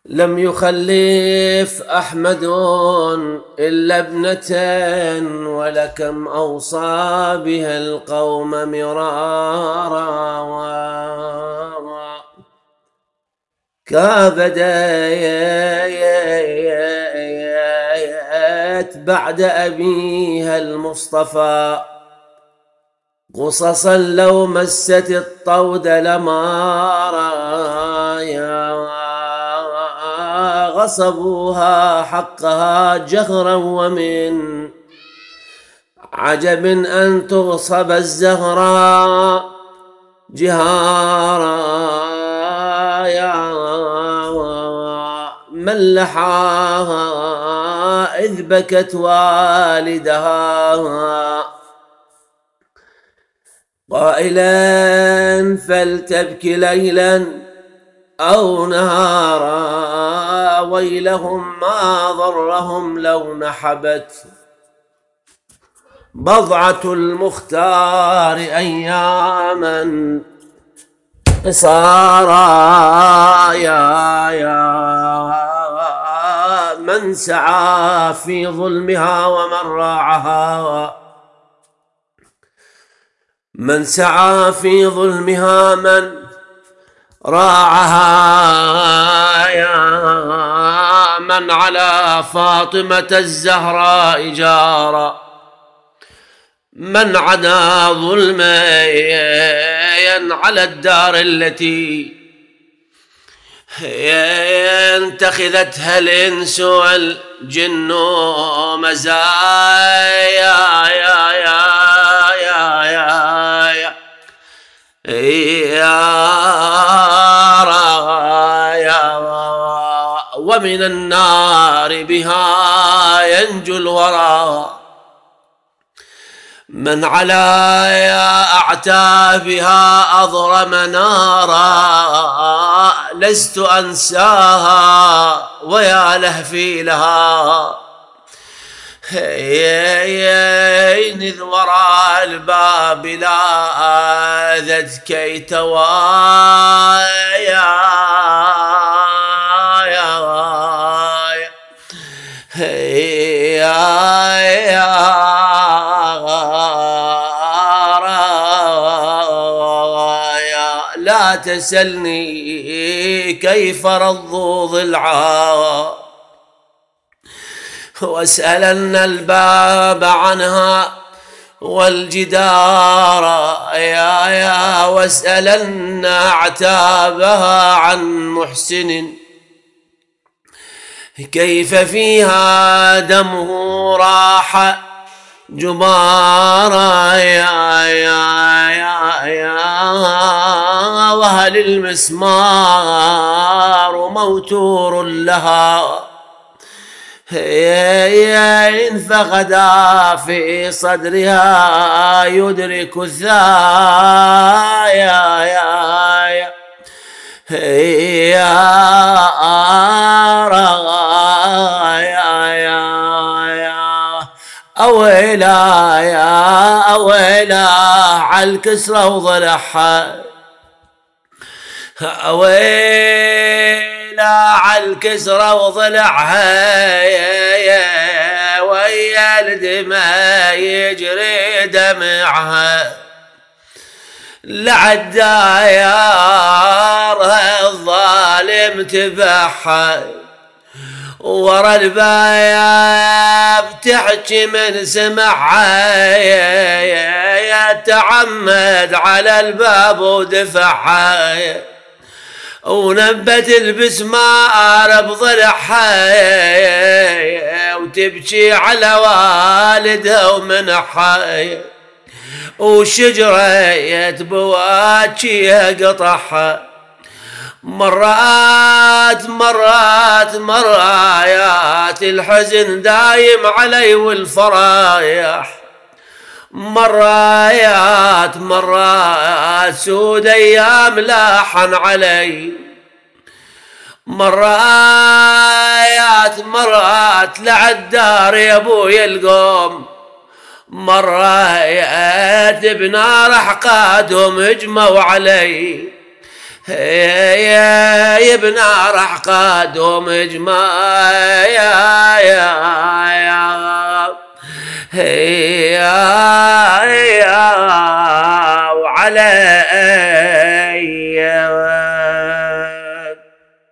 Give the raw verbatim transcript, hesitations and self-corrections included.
لم يخلف أحمد إلا ابنتين، ولكم أوصى بها القوم مرارا. كابدت بعد أبيها المصطفى قصصا لو مست الطود لمارا. غصبوها حقها جهرا، ومن عجب أن تغصب الزهراء جهارا. من لحاها إذ بكت والدها قائلا فلتبكي ليلا أو نهارا، ويلهم ما ضرهم لو نحبت بضعة المختار أياما قصارا. يا يا من سعى في ظلمها ومن راعها، من سعى في ظلمها من راعها. يا من على فاطمة الزهراء جارا، من عدا ظلما على الدار التي اتخذتها الإنس والجن مزايا. يا يا يا يا يا رايا، ومن النار بها ينجو الورى، من على أعتابها أضرم نارا. لست أنساها ويا لهفي لها، إذ وراء الباب لاذت كي توايا. لا تسلني كيف رضوا ضلعها، واسألن الباب عنها والجدار. يا يا واسألن اعتابها عن محسن كيف فيها دمه راح جبارا. يا يا يا يا وهل المسمار موتور لها، إن فقدا في صدرها يدرك الثايا. يا يا يا أويلا يا أويلا عالكسرة وضلعها، أويلا عالكسرة وضلعها، ويا الدماء يجري دمعها. لعالدايار الظالم تبعها، ورا الباب تحكي من سمعها، يتعمد على الباب ودفعها، ونبت البسمار بضلعها، وتبكي على والدها ومنحها، وشجرة بواكيها قطعها. مرات مرات مرايات الحزن دايم علي والفرايح، مرايات مرات سود ايام لاحن علي، مرات مرات لعالدار يا ابويا القوم، مرات بنار احقادهم هجموا علي. يا يبنى رحقاد ومجمع يا يا يا يا وعلى